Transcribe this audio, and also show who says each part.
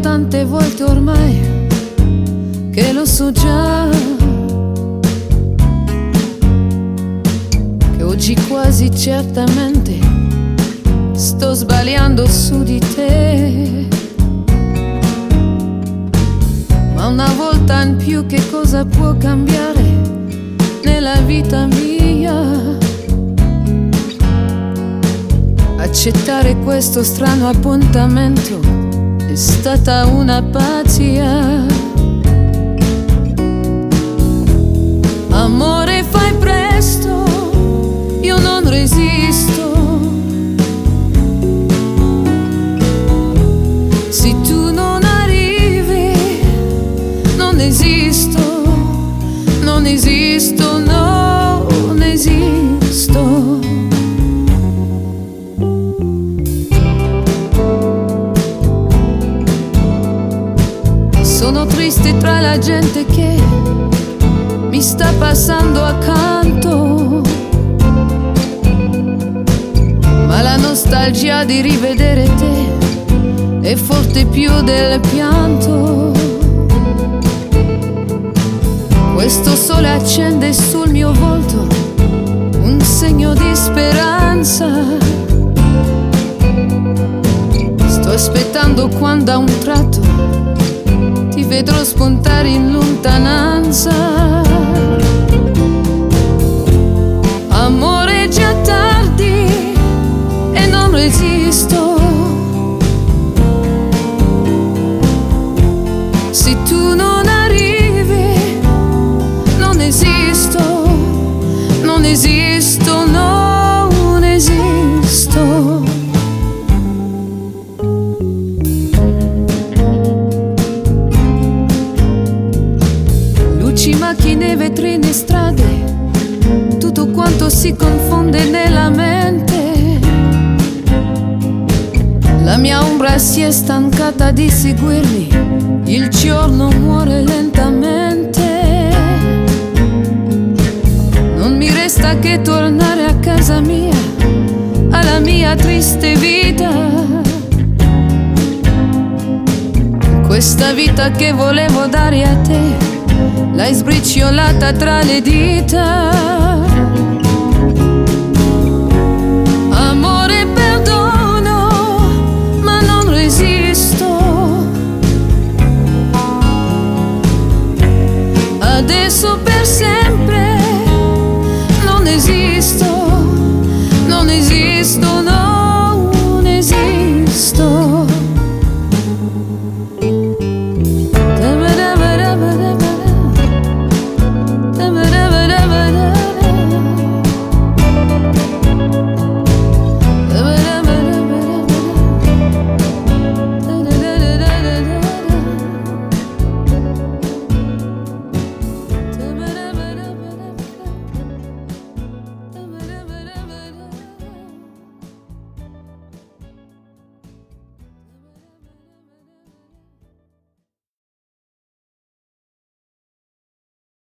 Speaker 1: tante volte ormai che lo so già, che oggi quasi certamente sto sbagliando su di te. Ma una volta in più che cosa può cambiare nella vita mia? Accettare questo strano appuntamento è stata una pazzia. Amore, fai presto, io non resisto. Se tu non arrivi, non esisto, non esisto, non esisto. Sono triste tra la gente che mi sta passando accanto, ma la nostalgia di rivedere te è forte più del pianto. Questo sole accende sul mio volto un segno di speranza. Sto aspettando quando a un tratto ti vedrò spuntare in lontananza. Amore, è già tardi e non resisto. Se tu non arrivi, non esisto, non esisto, non esisto. Macchine, vetrini, strade, tutto quanto si confonde nella mente. La mia ombra si è stancata di seguirmi, il giorno muore lentamente. Non mi resta che tornare a casa mia, alla mia triste vita. Questa vita che volevo dare a te l'hai sbriciolata tra le dita.